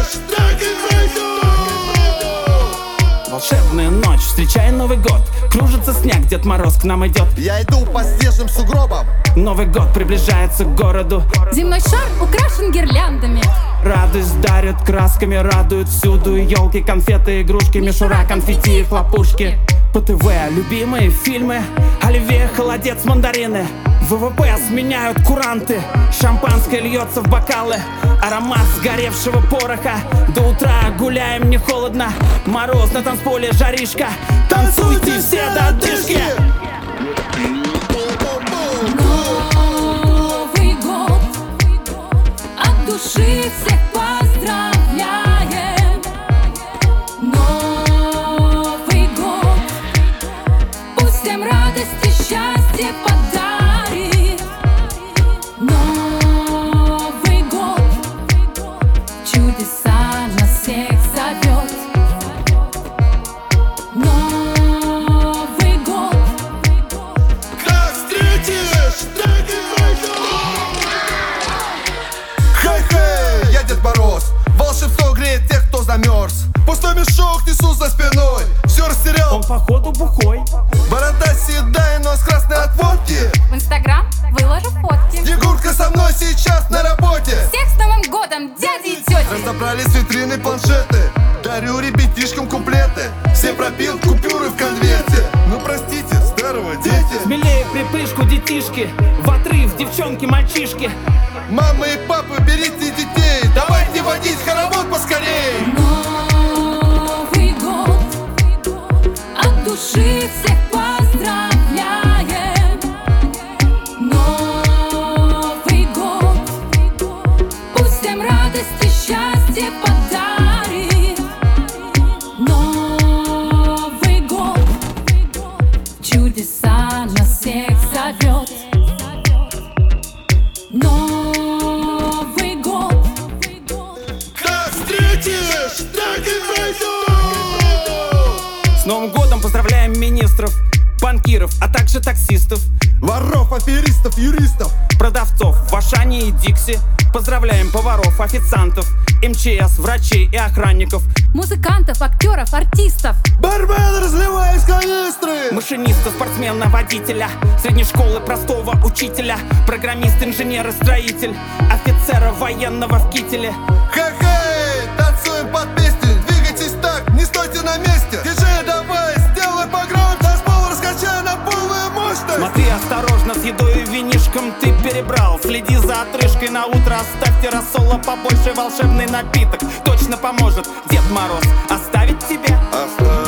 Волшебная ночь, встречай Новый год. Кружится снег, Дед Мороз к нам идет. Я иду по снежным сугробам. Новый год приближается к городу. Земной шар украшен гирляндами. Радость дарят красками, радуют всюду. Елки, конфеты, игрушки, мишура, конфетти и хлопушки. По ТВ любимые фильмы. Оливье, холодец, мандарины. ВВП сменяют куранты. Шампанское льется в бокалы. Аромат сгоревшего пороха. До утра гуляем, не холодно. Мороз на танцполе, жаришка. Танцуйте все до одышки. Новый год, от души всех поздравляем. Новый год, пусть всем радость и счастье подарит. Новый год, чудеса нас всех зовет. Новый год, Как встретишь, так и пойдешь. Хей-хей, я Дед Мороз. Волшебство греет тех, кто замерз. Пустой мешок несу за спиной. Все растерял. Он походу бухой. Борода седая, нос красный от водки. в Инстаграм выложу фотки. Егорка со мной сейчас на работе. Всех с Новым годом, дяди и тети! Разобрались витрины, планшеты. Дарю ребятишкам куплеты. Все пропил купюры в конверте. Ну простите, старого дети. Смелее припышку, детишки. В отрыв, девчонки, мальчишки. Мамы и папы, берите детей. Давайте водить хоровод поскорей. Новый год, от души всех поздравляем. Новый год, пусть всем радость и счастье подарит. Новый год, чудеса нас всех зовет. Новый год, Как встретишь, так и пойдешь. С Новым годом поздравляем министров, банкиров, а также таксистов, Воров, аферистов, юристов. продавцов в Ашане и Дикси. Поздравляем поваров, официантов, МЧС, врачей и охранников, музыкантов, актеров, артистов. Бармен, разливай из канистры. машиниста, спортсмена, водителя, средней школы простого учителя, программист, инженер и строитель, офицера военного в кителе. Хей-хей, танцуем под песни. Двигайтесь так, не стойте на месте. Диджей, давай, сделай погромче. Танцпол раскачай на полную мощность. Смотри осторожно, с едой и винишком ты перебрал. Следи за отрыжкой на утро, оставьте рассола побольше. Волшебный напиток точно поможет Дед Мороз оставить тебе. Оставь.